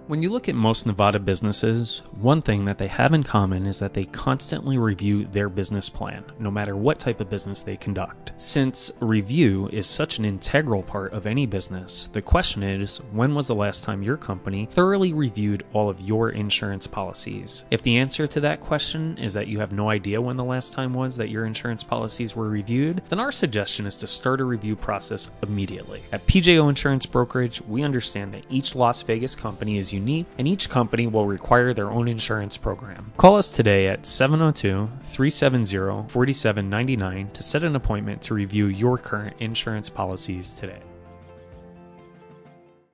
When you look at most Nevada businesses, one thing that they have in common is that they constantly review their business plan, no matter what type of business they conduct. Since review is such an integral part of any business, the question is, when was the last time your company thoroughly reviewed all of your insurance policies? If the answer to that question is that you have no idea when the last time was that your insurance policies were reviewed, then our suggestion is to start a review process immediately. At PJO Insurance Brokerage, we understand that each Las Vegas company is unique, and each company will require their own insurance program. Call us today at 702-370-4799 to set an appointment to review your current insurance policies today.